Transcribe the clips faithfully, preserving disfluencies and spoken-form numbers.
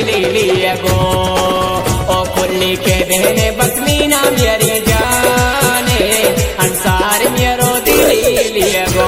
दिली लिए गो ओ खुली के देने बसमीना मेरी जाने अंसार मेरो दिली लिए गो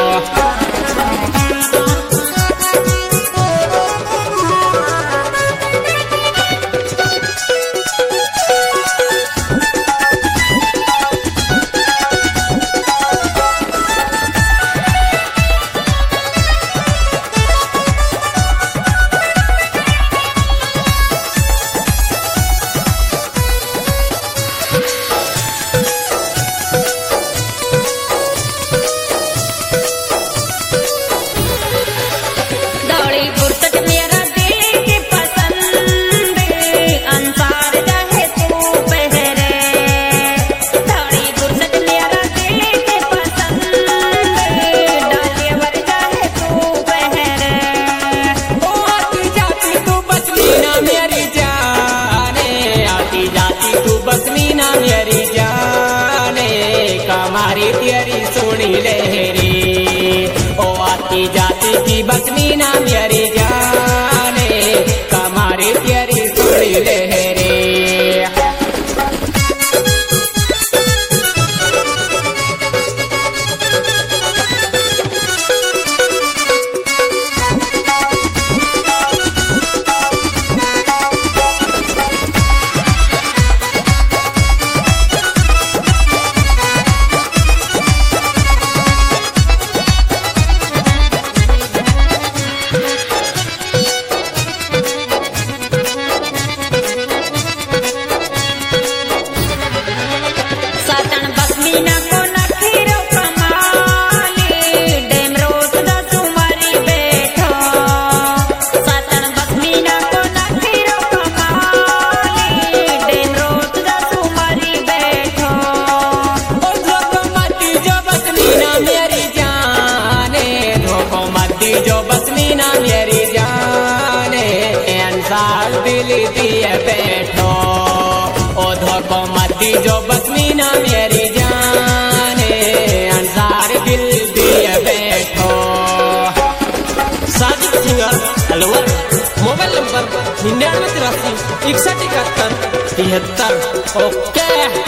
हमारी तेरी सुनी लहरी ओ आती जाती की बसमीना मेरी जाने हमारी तेरी सुनी लहरी जो बसमीना मेरी जाने अंसार दिली दिए बैठो ओ धोखो मती जो बसमीना मेरी जाने अंसार दिल दिए बैठो Sajid singer Alwar mobile number निन्यानवे तिरासी इकसठ इकहत्तर तिहत्तर ओके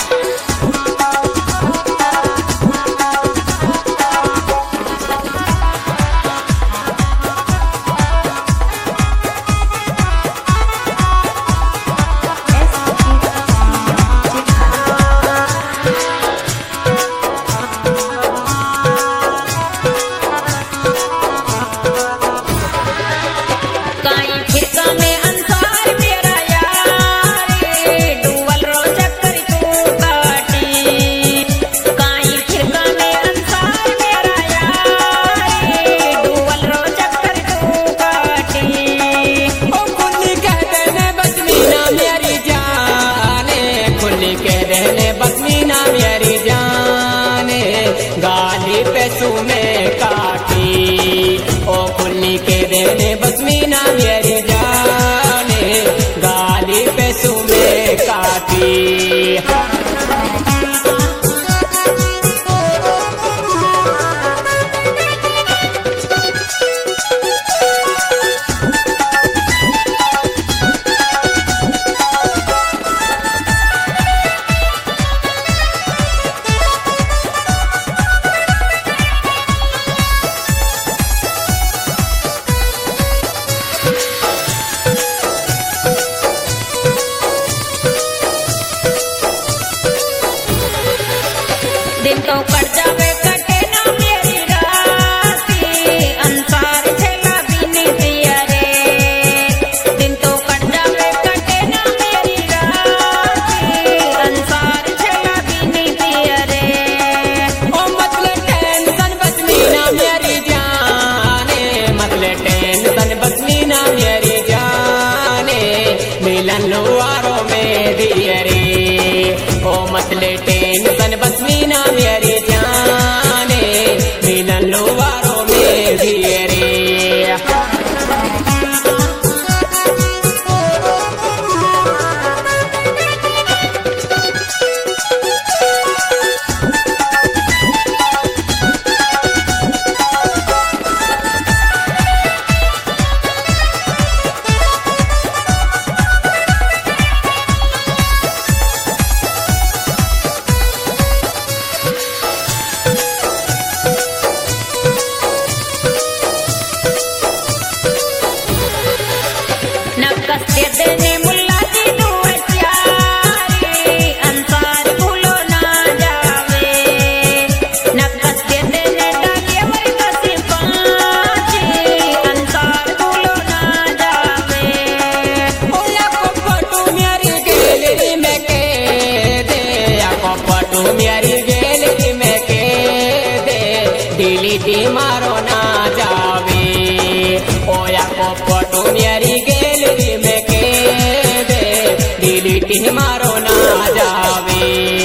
बसमीना मेरी जाने गाली पे सुने काटी ओ खुली के देने बसमीना मेरी जाने गाली पे सुने काटी दिन तो कट जावे कटे ना मेरी राती अंसार छेला बिनी दिया रे दिन तो कट जावे कटे ना मेरी राती अंसार छेला बिनी दिया रे ओ मतले टेंशन बसमीना मेरी जाने मतले टेंशन बसमीना मेरी जाने मिलन लुआरों में दिया रे ओ मतले टेंशन बसमीना मेरी जाने मिलन लुआरों में दिए रे फोटो मेरी गैलरी में के दे डिलीट मारो ना जावे ओ या को फोटो मेरी गैलरी में के दे डिलीट मारो ना जावे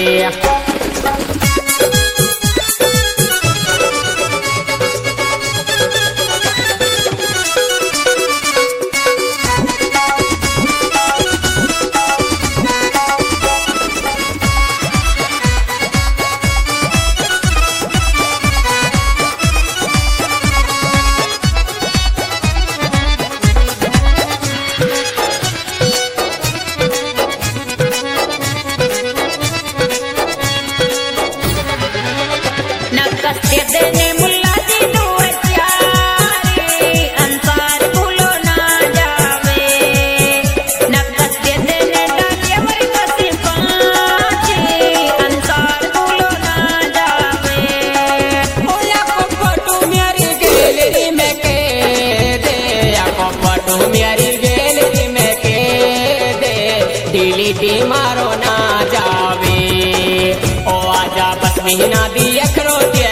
डिलीट मारो ना जावे ओ आजा बस महीना दी अखरो